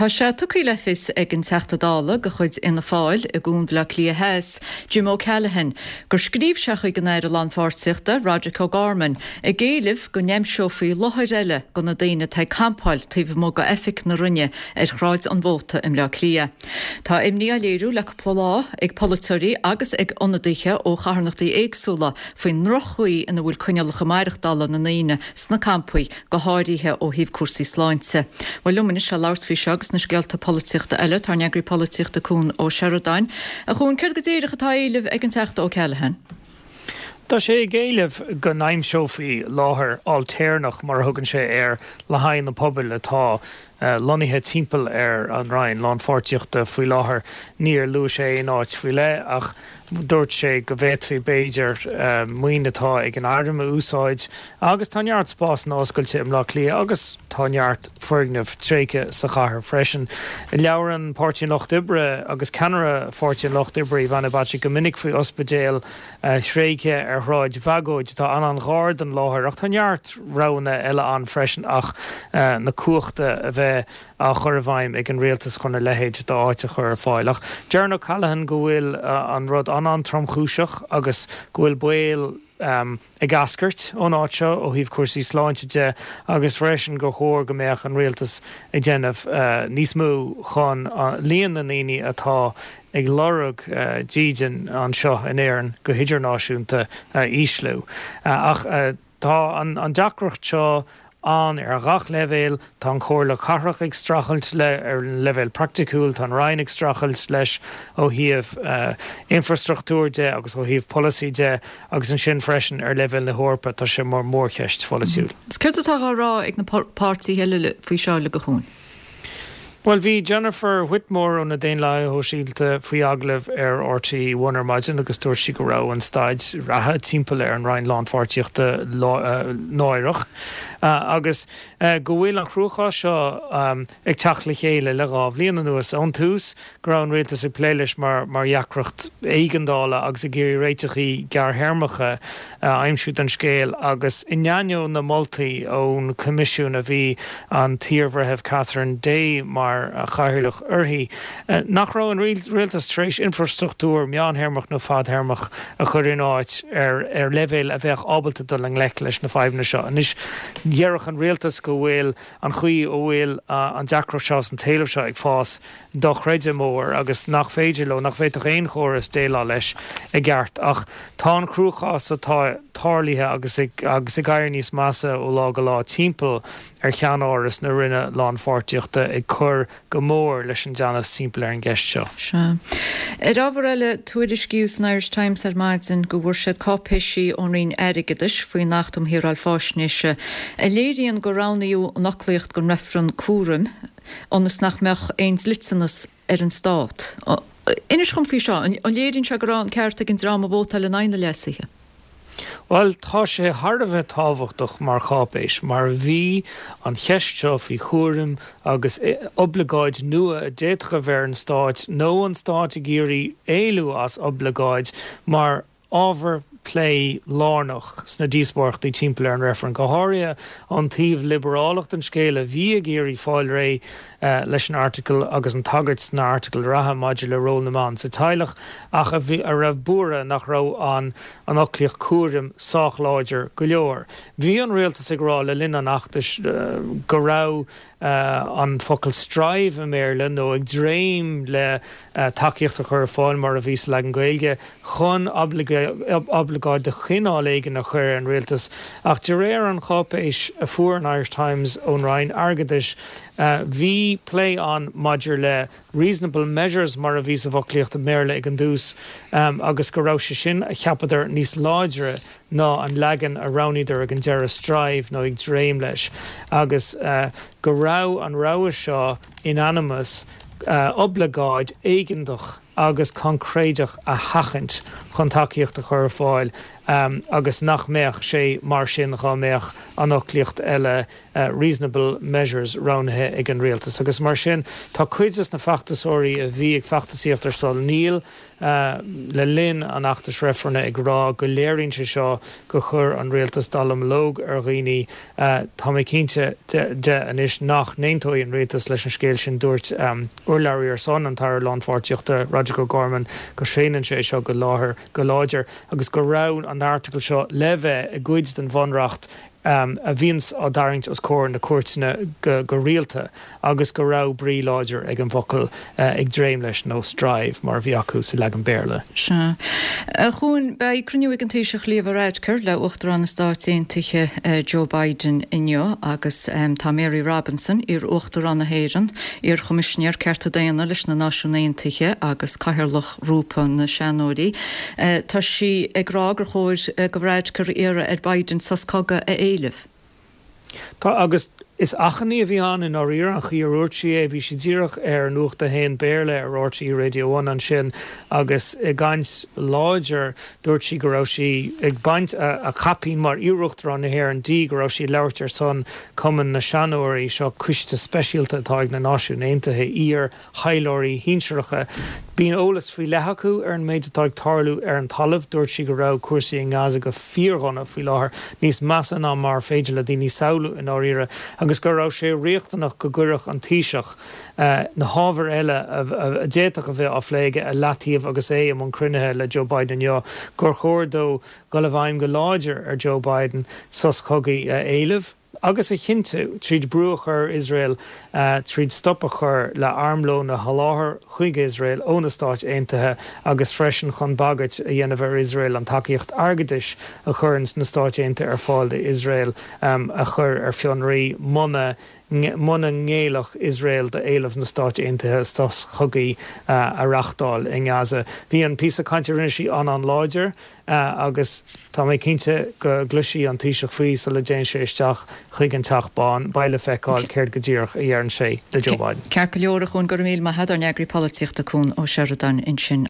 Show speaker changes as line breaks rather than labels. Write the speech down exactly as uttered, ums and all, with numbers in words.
Tá sé tucaí le fis ag an teachtadála go chuid ina fáil a gún bla clia heas, Jim O'Callaghan, gur scríb se chuig gan éire landfáirteachta Roger O'Gorman, a géileh go neamseo faoi lothir eile go na daine tá campáil taobh mó go effic na runne ar chráid an bhóta im le clia. Tá imní a léirú le plá ag politúí agus ag onadaiche ó charnachtaí éagsúla faoin rochuí ina bhfuil cuinealacha maireachdala na naine sna campaí go háirithe ó híomh cuasaí sláinte. Bhil luminne se lás fao segus na sgealta políochta eile tar neagraí políochta cún ó Sheridan. A chun ceir go dtéirecha tá éileh ag an teachta O'Callaghan.
Tá sé géileh go naimseo faoi láthair alternach mar thugann sé ar le hainn na pobail atá Uh, lonithe timppel ar an Ryan landfáirteachta faoi láthair níor lu sé in áit faoi le ach dúirt sé go bhéit faoi Beiidir uh, muoinetá ag an airme úsáid agus táneart spás na oscailte im lá lia agus táneart fuignamh tréice sa chathair freisin. I leabhar an Páirtín Locht Ibre agus Canara Páirtín Locht Ibre bhana báte go minic faoi ospidéal uh, tréice ar thráid bhagóid tá an an gáir an láthair ach táneart rana eile an freisin ach uh, na cuachta a bheith a chur bhaim ag an réaltas chuna lehéid dá áite chur fáilach. Dearna Callahan go bhfuil uh, an rud an an tromchúiseach agus go bhfuil buil um, ag ascairt ón áitse ó híomh cuasaí sláinte agus freisin go chóir go méach an réaltas ag déanamh uh, níos mú chun uh, líon na naoine atá ag lorug uh, díjin an seo in éireann go hidirnáisiúnta uh, íslú. Uh, ach uh, tá an, an deacracht seo an ar gach levéil tá an chóir le carach ag strachelt le ar levéil practicúil tá an rain ag strachelt leis ó híomh uh, infrastruchtúr de agus ó híomh policy de agus an sin freisin ar levéil na hórpa tá sé mór mórcheist folisiúil.
Scirtatá rá ag na pártaí heile faoi seo le go chun.
Well, bhí Jennifer Whitmore ó na déon le ó síalta faoi aglah ar R T E Warner maidin agus dúir si go rá an staid ratha timppel ar an Ryan landfáirteachta náireach. Uh, agus uh, go bhfuil an chrúchá seo um, ag teach le chéile le ráh líana nuas an tús gur an réaltas ag pléiles mar mar dheacracht éigendála agus a géirí réiteachí gar hermacha uh, aimsúd an scéal agus inneanniú na moltaí ón comisiún a bhí an tíormharthebh Catherine Day mar uh, chaithirlach orthaí. Uh, nach rá an réaltas tréis infrastruchtúr meán hermach nó fad hermach a chur in áit ar, ar levéil a bheith ábalta dul an lech leis na fáimna seo. Anis Dhearach an réaltas go bhfuil an chuí ó bhfuil uh, an deacrach seo an taobh seo ag fás do chreide mór agus nach féidir le nach féitach éon chóras déile leis i gceart ach tá an chrúchás atá tárlaithe agus ag agus ag gaiir níos massa ó lá go lá timppel ar chean áras na rinne landfáirteachta ag chur go mór leis an deanas timppel ar an gceist seo.
Se. I rábhar eile tuaidir sciús na Irish Times ar maidin go bhfuair siad cápéisí ón rion airigidis faoi nachtum hirar fáisnéise. A léiríonn go ránaíú nachlaocht go mefran cuaram ónas nach meach éins litsanas ar an stát. Inis chun fao seo, an léiríonn se go rán ceart ag an drama bótal in aine lesaithe.
Well, tá sé hardamh tábhachtach mar chápéis, mar bhí an cheistseo faoi chuarim agus obligáid nua a déitcha bhar an stáit, nó an stáit a géirí éilú as obligáid, mar ábhar play lárnach sna díosbáirtaí timppel ar an referan go háirithe an taobh liberálacht an scéile bhí a géirí fáil ré uh, leis an article agus an tagart sna article ratha maidir le ról na man sa teilech ach a bhí a raibh búra nach rá an an oclíoch cuarim sách láidir go leor. Bhí an réaltas ag rá le linn an achtas uh, go rá Uh, an focail strive a méle nó ag dréim le uh, takeíocht a chur fáil mar a vís le an gailge chun obligáid de chináil éigen a chur an réaltas ach de réir an chápéis a fuair an Irish Times ón Ryan airgadis uh, bhí play an maidir le reasonable measures mar a vís a bhoclíocht a méle ag an dús um, agus go rá sé sin a cheapadidir níos láidre ná an legan a ranidir ag an deire strive nó ag dréim leis agus uh, go rá an ráha seo inanimus uh, obligáid éigendach agus concréideach a hachant chun takeíocht a chur fáil um, agus nach méach sé mar sin gá méach annachlicht eile uh, reasonable measures ránathe ag an réaltas. Agus mar sin tá cuidas na fachtasóirí a bhí ag fachtasíocht ar sol níl uh, le linn an achtas réfrne ag rá go léironn se seo go chur an réaltas dalam lóg ar ghoine uh, tá mé cínte de, de anis nach néontóí an réaltas leis an scéil sin dúirt um, urlairí ar son an tar landfáirteachta Roger O'Gorman go séanann sé seo go láthair go láidir agus go rán an article seo le bheith a gcuid den bhonracht Um, a bhíns á daringt os cór na cuairteanna go, go rialta agus go rá brí láidir ag an bhocail uh, ag dréim leis nó stráimh mar bhí acu sa le an béirle.
Se. Uh, Chúin ba cruniú ag an téiseach líomh réidcur le uachtar an na stáitiche uh, Joe Biden inneo agus um, tá Mary Robinson ar uachtar an na héireann ar chomisisinéir cearta déana leis na náisiúnaontaithe agus caithearlach rúpa na seanóirí. Uh, tá si ag rá gur chóir uh, go réidcur ar ar Biden sas coga a éileh.
Tá agus is achanní a bhí an in áíar an chi úirtí é bhí si ddíireach ar nuachta héin béirle ar ortaí Radio one an sin agus i gcaint láidir dúirt si go raibh si ag baint a, a capí mar iúachtar an na hhéir an dí go raibh si leabhart ar son cumann na seanóirí seo cuiste speisialta atá ag na náisiúnaontaithe ír hailóirí hínseiricha. Bíon ólas faoi leithachú ar an méid atá ag tarlú ar an talamh dúirt si go raibh cuasaí an gáasa go fíorghana faoi láthair níos measa ná mar féidir le daoine saoilú in áíire agus go raibh sé riachtanach go gcuireach an tíiseach uh, na hábhar eile a déach a bheith áléige a leatíomh agus é am an crunethe le Joe Biden jo gur chóir dó go le bhaim go láidir ar Joe Biden sos cogaí uh, éileh. Agus a chintu tríd brúchar Israel uh, tríd stoppachar le armló na haláthar chuig Israel ó na Stáit Aontaithe agus freisin chun bagait a dhéanamh ar Israel an takeíocht airgeadais a churns na Stáit Aontaithe ar fáil de Israel um, a chur ar fionraí mona muna ngéalach Israel de éileh na Stáit Aontaithe stos chugaí uh, a reachtáil in Gaza. Bhí an písa controversy an an láidir uh, agus tá mé cinnte go gluisií an tíiseach faoi sa le déan sé isteach chuig an teachbáin baile feicáil céir go ddíoch a dhearann sé le Joe Biden.
Cear go leor a chun gur míl ma headar neagraí políochta chun ó Sheridan in sin